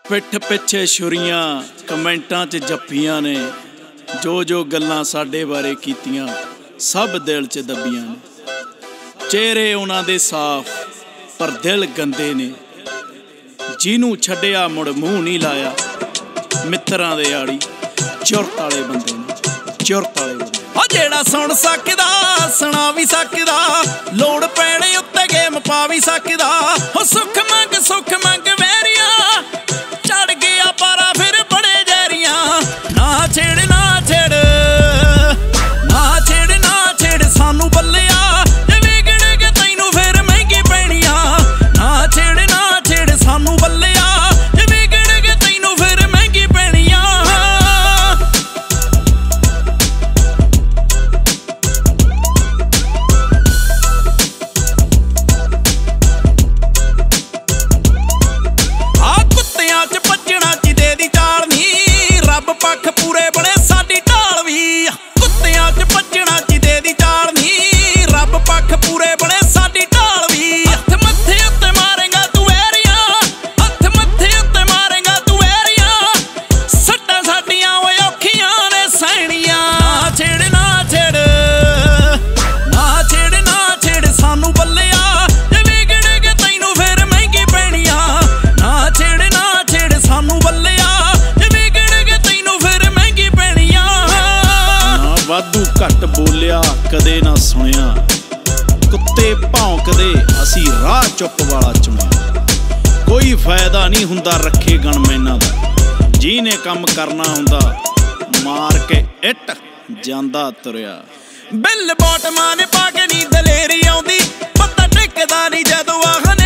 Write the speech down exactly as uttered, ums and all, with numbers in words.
ਪਿੱਠ ਪਿੱਛੇ ਛੁਰੀਆਂ ਕਮੈਂਟਾਂ 'ਚ ਜੱਫੀਆਂ ਨੇ, ਜੋ ਜੋ ਗੱਲਾਂ ਸਾਡੇ ਬਾਰੇ ਕੀਤੀਆਂ ਸਭ ਦਿਲ 'ਚ ਦੱਬੀਆਂ ਨੇ। ਚਿਹਰੇ ਉਹਨਾਂ ਦੇ ਸਾਫ਼ ਪਰ ਦਿਲ ਗੰਦੇ ਨੇ, ਜਿਹਨੂੰ ਛੱਡਿਆ ਮੁੜ ਮੂੰਹ ਨਹੀਂ ਲਾਇਆ। ਮਿੱਤਰਾਂ ਦੇ ਆੜੀ ਚੁਰਤ ਵਾਲੇ ਬੰਦੇ ਨੇ, ਚੁਰਤ ਵਾਲੇ ਬੰਦੇ। ਉਹ ਜਿਹੜਾ ਸੁਣ ਸਕਦਾ ਸੁਣਾ ਵੀ ਸਕਦਾ, ਲੋੜ ਪੈਣੇ ਉੱਤੇ ਗੇਮ ਪਾ ਵੀ ਸਕਦਾ। ਉਹ ਸੁੱਖ ਮੰਗ ਸੁੱਖ ਮੰਗ ਵੈਰੀਆਂ, ਚੜ ਗਿਆ ਪਾਰਾ ਫਿਰ ਬੜੇ ਜ਼ਹਿਰੀਆਂ। ਨਾ ਛੇੜ ਨਾ ਛੇੜ ਨਾ ਛੇੜ ਨਾ ਛੇੜ ਸਾਨੂੰ ਬੱਲਿਆ, ਜੇ ਵਿਗੜ ਕੇ ਤੈਨੂੰ ਫਿਰ ਮਹਿੰਗੀ ਪੈਣੀ ਆ। ਨਾ ਛੇੜ ਨਾ ਛੇੜ ਸਾਨੂੰ ਬੱਲਿਆ, ਜੇ ਵਿਗੜ ਕੇ ਤੈਨੂੰ ਫਿਰ ਮਹਿੰਗੀ ਪੈਣੀ ਆ। ਆ ਕੁੱਤਿਆਂ 'ਚ ਭੱਜਣਾ ਜਿਹਦੇ ਦੀ ਚਾਲ ਨੀ, ਰੱਬ ਪੱਖ ਪੂਰੇ ਬਣੇ ਸਾਡੀ ਢਾਲ ਵੀ। ਕੁੱਤਿਆਂ 'ਚ ਭੱਜਣਾ ਜਿਹਦੇ ਦੀ ਚਾਲ ਨੀ, ਰੱਬ ਪੱਖ ਪੂਰੇ ਬਣੇ ਸਾਡੀ ਢਾਲ ਵੀ। ਹੱਥ ਮੱਥੇ ਉੱਤੇ ਮਾਰੇਗਾ ਤੂੰ ਵੈਰੀਆਂ, ਹੱਥ ਮੱਥੇ ਉੱਤੇ ਮਾਰੇਗਾ ਤੂੰ ਵੈਰੀਆਂ। ਸੱਟਾਂ ਸਾਡੀਆਂ ਓਏ ਔਖੀਆਂ ਨੇ ਸਹਿਣੀਆਂ। ਨਾ ਛੇੜ ਨਾ ਛੇੜ ਨਾ ਛੇੜ ਨਾ ਛੇੜ ਸਾਨੂੰ ਬੱਲਿਆ, ਜੇ ਵਿਗੜ ਕੇ ਤੈਨੂੰ ਫਿਰ ਮਹਿੰਗੀ ਪੈਣੀ ਆ। ਨਾ ਛੇੜ ਨਾ ਛੇੜ ਸਾਨੂੰ ਬੱਲਿਆ, ਜੇ ਵਿਗੜ ਕੇ ਤੈਨੂੰ ਫਿਰ ਮਹਿੰਗੀ ਪੈਣੀ ਆ। ਨਾ ਵਾਧੂ ਘੱਟ ਬੋਲਿਆ ਕਦੇ ਨਾ ਸੁਣਿਆ, ਕੁੱਤੇ ਭੌਂਕਦੇ ਅਸੀਂ ਰਾਹ ਚੁੱਪ ਵਾਲਾ ਚੁਣਿਆ। ਕੋਈ ਫਾਇਦਾ ਨਹੀਂ ਹੁੰਦਾ ਰੱਖੇ ਗਨਮੈਨਾਂ ਦਾ, ਜਿਹਨੇ ਕੰਮ ਕਰਨਾ ਹੁੰਦਾ ਮਾਰ ਕੇ ਇੱਟ ਜਾਂਦਾ ਤੁਰਿਆ। ਬਿੱਲ ਬੋਟਮਾਂ ਨੇ ਪਾ ਕੇ ਨੀ ਦਲੇਰੀ ਆਉਂਦੀ, ਪਤਾ ਟਿਕਦਾ ਨਹੀਂ ਜਦੋਂ ਆਖਨੇ